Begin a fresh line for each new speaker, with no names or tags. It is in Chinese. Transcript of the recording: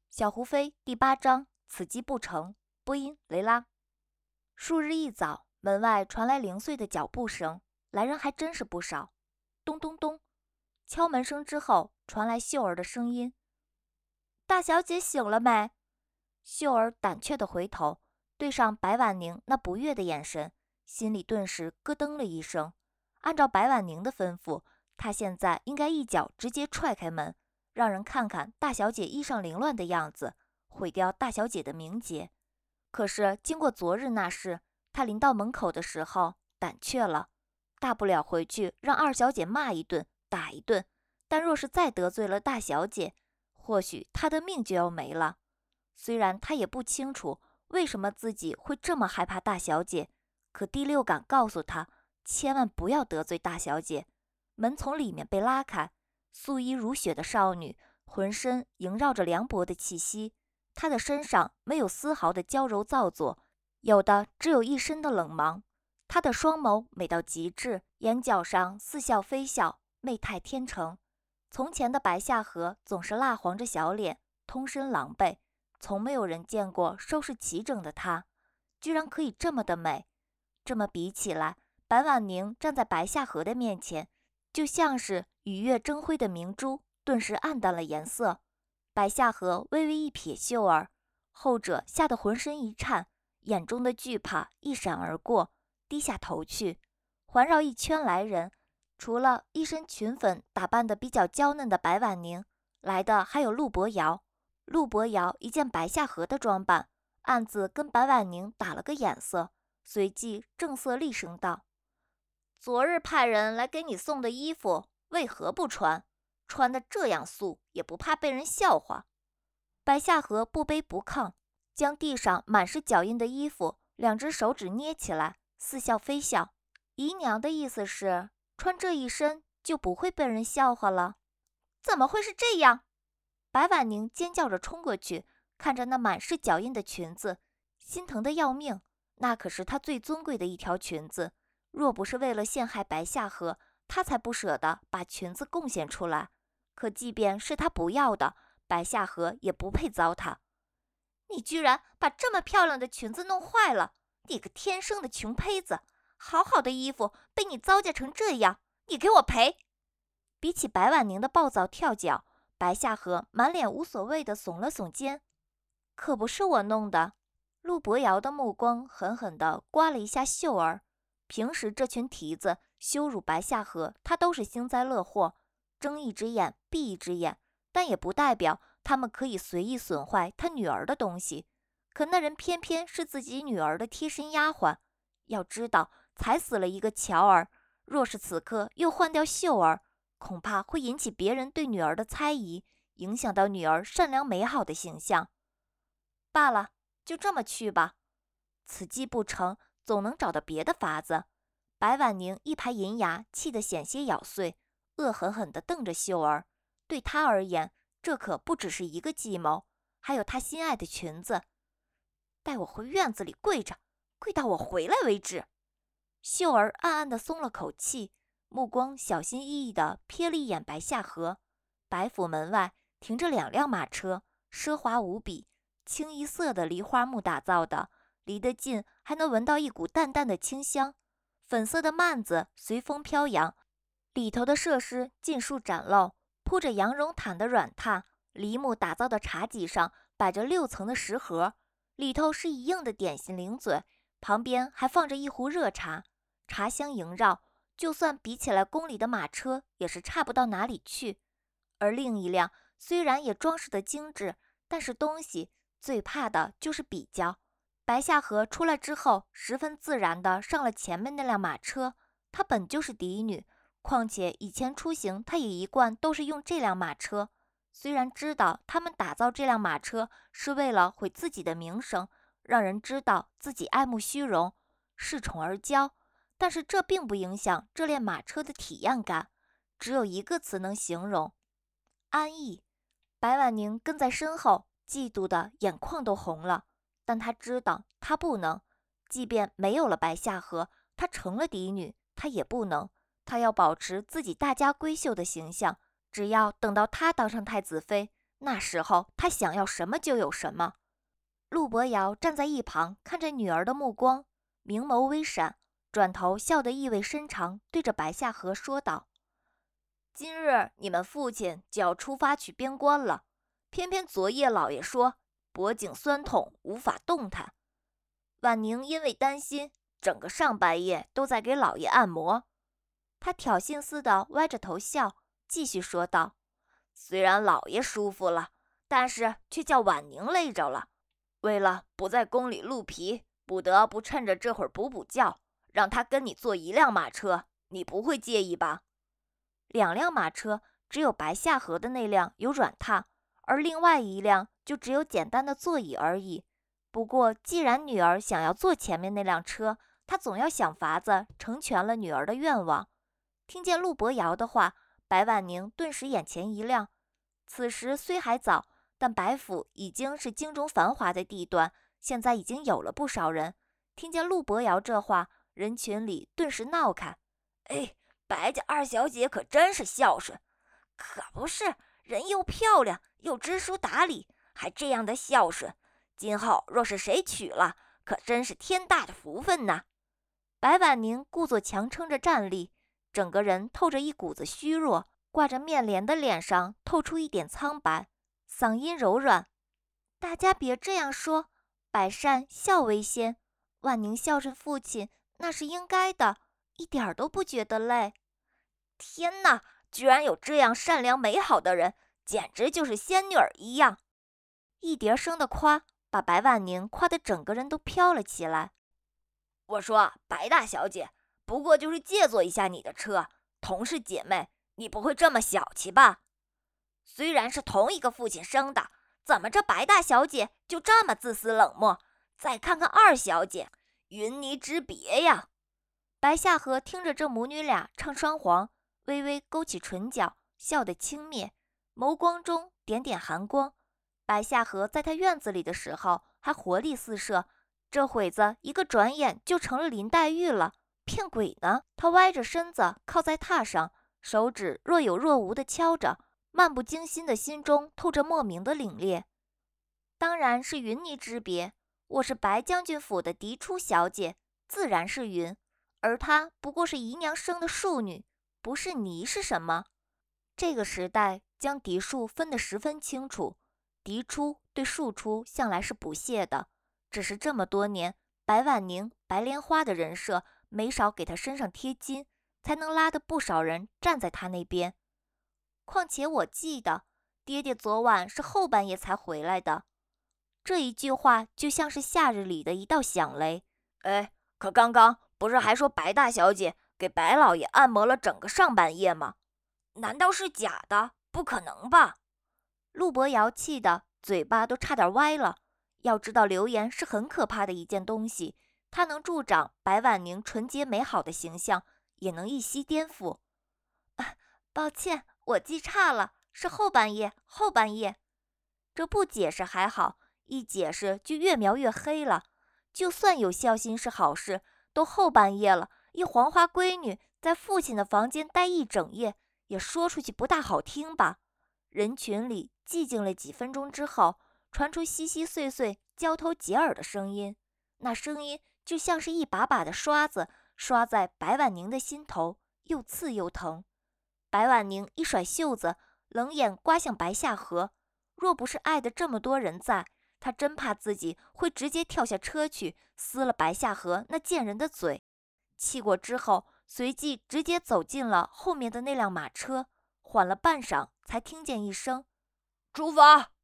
小胡飞第8章，此计不成。播音：雷拉。数日一早，门外传来零碎的脚步声，来人还真是不少。咚咚咚，敲门声之后，传来秀儿的声音：“大小姐醒了没？”秀儿胆怯地回头，对上白婉宁那不悦的眼神，心里顿时咯噔了一声。按照白婉宁的吩咐，她现在应该一脚直接踹开门，让人看看大小姐衣裳凌乱的样子，毁掉大小姐的名节。可是经过昨日那事，她临到门口的时候胆怯了，大不了回去让二小姐骂一顿打一顿，但若是再得罪了大小姐，或许她的命就要没了。虽然她也不清楚为什么自己会这么害怕大小姐，可第六感告诉她千万不要得罪大小姐。门从里面被拉开，素衣如雪的少女浑身萦绕着凉薄的气息，她的身上没有丝毫的娇柔造作，有的只有一身的冷芒。她的双眸美到极致，眼角上似笑非笑，媚态天成。从前的白夏荷总是蜡黄着小脸，通身狼狈，从没有人见过收拾齐整的她，居然可以这么的美。这么比起来，白婉宁站在白夏荷的面前，就像是与月争辉的明珠，顿时暗淡了颜色。白夏荷微微一瞥秀儿，后者吓得浑身一颤，眼中的惧怕一闪而过，低下头去。环绕一圈来人，除了一身裙粉打扮得比较娇嫩的白婉宁，来的还有陆伯瑶。陆伯瑶一见白夏荷的装扮，暗自跟白婉宁打了个眼色，随即正色厉声道：“昨日派人来给你送的衣服，为何不穿？穿得这样素，也不怕被人笑话？”白夏荷不卑不亢，将地上满是脚印的衣服两只手指捏起来，似笑非笑。姨娘的意思是，穿这一身就不会被人笑话了？怎么会是这样？白婉宁尖叫着冲过去，看着那满是脚印的裙子，心疼得要命。那可是她最尊贵的一条裙子，若不是为了陷害白夏荷，她才不舍得把裙子贡献出来。可即便是她不要的，白夏荷也不配糟蹋。你居然把这么漂亮的裙子弄坏了！你个天生的穷胚子！好好的衣服被你糟践成这样，你给我赔！比起白婉宁的暴躁跳脚，白夏荷满脸无所谓的耸了耸肩。可不是我弄的。陆伯瑶的目光狠狠地刮了一下秀儿。平时这群蹄子羞辱白夏荷，他都是幸灾乐祸，睁一只眼闭一只眼，但也不代表他们可以随意损坏他女儿的东西。可那人偏偏是自己女儿的贴身丫鬟。要知道，才死了一个乔儿，若是此刻又换掉秀儿，恐怕会引起别人对女儿的猜疑，影响到女儿善良美好的形象。罢了，就这么去吧。此计不成，总能找到别的法子。白婉宁一排银牙气得险些咬碎，恶狠狠地瞪着秀儿。对她而言，这可不只是一个计谋，还有她心爱的裙子。带我回院子里跪着，跪到我回来为止。秀儿暗暗地松了口气，目光小心翼翼地瞥了一眼白夏荷。白府门外停着2辆马车，奢华无比，清一色的梨花木打造的，离得近还能闻到一股淡淡的清香。粉色的幔子随风飘扬，里头的设施尽数展露，铺着羊绒毯的软榻，梨木打造的茶几上摆着6层的食盒，里头是一应的点心零嘴，旁边还放着一壶热茶，茶香萦绕，就算比起来宫里的马车也是差不到哪里去。而另一辆虽然也装饰得精致，但是东西最怕的就是比较。白夏荷出来之后，十分自然地上了前面那辆马车。她本就是嫡女，况且以前出行她也一贯都是用这辆马车。虽然知道他们打造这辆马车是为了毁自己的名声，让人知道自己爱慕虚荣，恃宠而骄，但是这并不影响这辆马车的体验感。只有一个词能形容：安逸。白婉宁跟在身后，嫉妒的眼眶都红了。但他知道他不能，即便没有了白夏荷，他成了嫡女，他也不能。他要保持自己大家闺秀的形象，只要等到他当上太子妃， 那时候他想要什么就有什么。陆伯瑶站在一旁，看着女儿的目光，明眸微闪，转头笑得意味深长，对着白夏荷说道：“今日你们父亲就要出发去边关了，偏偏昨夜老爷说脖颈酸痛，无法动弹。婉宁因为担心，整个上半夜都在给老爷按摩。”他挑衅似的歪着头笑，继续说道：“虽然老爷舒服了，但是却叫婉宁累着了。为了不在宫里露皮，不得不趁着这会儿补觉，让他跟你坐一辆马车，你不会介意吧？2辆马车，只有白夏荷的那辆有软榻，而另外一辆就只有简单的座椅而已。不过既然女儿想要坐前面那辆车，他总要想法子成全了女儿的愿望。听见陆伯瑶的话，白婉宁顿时眼前一亮。此时虽还早，但白府已经是京中繁华的地段，现在已经有了不少人。听见陆伯瑶这话，人群里顿时闹开：“哎，白家二小姐可真是孝顺，可不是，人又漂亮，又知书达理，还这样的孝顺。今后若是谁娶了，可真是天大的福分呐！”白婉宁故作强撑着站立，整个人透着一股子虚弱，挂着面帘的脸上透出一点苍白，嗓音柔软：“大家别这样说，百善孝为先，婉宁孝顺父亲那是应该的，一点儿都不觉得累。”天哪，居然有这样善良美好的人，简直就是仙女儿一样！一叠声的夸，把白婉宁夸得整个人都飘了起来。我说，白大小姐，不过就是借坐一下你的车，同是姐妹，你不会这么小气吧？虽然是同一个父亲生的，怎么这白大小姐就这么自私冷漠？再看看二小姐，云泥之别呀！白夏荷听着这母女俩唱双簧，微微勾起唇角，笑得轻蔑，眸光中点点寒光。白夏荷在她院子里的时候还活力四射，这会子一个转眼就成了林黛玉了，骗鬼呢！她歪着身子靠在榻上，手指若有若无地敲着，漫不经心的心中透着莫名的凛冽。当然是云泥之别，我是白将军府的嫡出小姐，自然是云，而她不过是姨娘生的庶女，不是泥是什么？这个时代将嫡庶分得十分清楚，嫡出对庶出向来是不屑的，只是这么多年，白婉宁、白莲花的人设没少给她身上贴金，才能拉得不少人站在她那边。况且我记得，爹爹昨晚是后半夜才回来的。这一句话就像是夏日里的一道响雷。哎，可刚刚不是还说白大小姐给白老爷按摩了整个上半夜吗？难道是假的？不可能吧！陆伯瑶气得嘴巴都差点歪了。要知道流言是很可怕的一件东西，它能助长白婉宁纯洁美好的形象，也能一夕颠覆。抱歉，我记差了，是后半夜，后半夜。这不解释还好，一解释就越描越黑了。就算有孝心是好事，都后半夜了，一黄花闺女在父亲的房间待一整夜，也说出去不大好听吧。人群里寂静了几分钟之后，传出稀稀碎碎、交头接耳的声音，那声音就像是一把把的刷子刷在白婉宁的心头，又刺又疼。白婉宁一甩袖子，冷眼刮向白夏荷。若不是爱的这么多人在，她真怕自己会直接跳下车去撕了白夏荷那贱人的嘴。气过之后，随即直接走进了后面的那辆马车，缓了半晌，才听见一声：“出发！”